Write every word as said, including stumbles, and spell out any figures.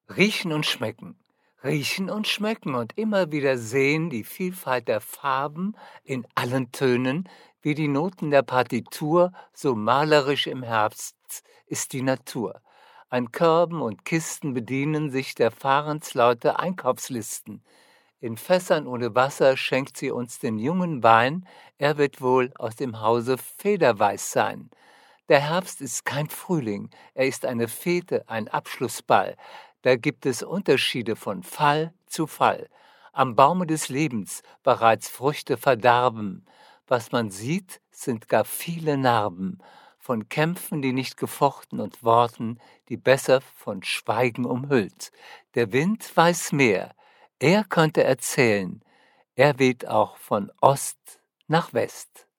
Riechen und schmecken. Riechen und schmecken und immer wieder sehen die Vielfalt der Farben in allen Tönen, wie die Noten der Partitur, so malerisch im Herbst ist die Natur. An Körben und Kisten bedienen sich der Fahrenslaute Einkaufslisten. In Fässern ohne Wasser schenkt sie uns den jungen Wein, er wird wohl aus dem Hause Federweiß sein. Der Herbst ist kein Frühling, er ist eine Fete, ein Abschlussball. Da gibt es Unterschiede von Fall zu Fall. Am Baume des Lebens bereits Früchte verdarben. Was man sieht, sind gar viele Narben. Von Kämpfen, die nicht gefochten und Worten, die besser von Schweigen umhüllt. Der Wind weiß mehr. Er könnte erzählen. Er weht auch von Ost nach West.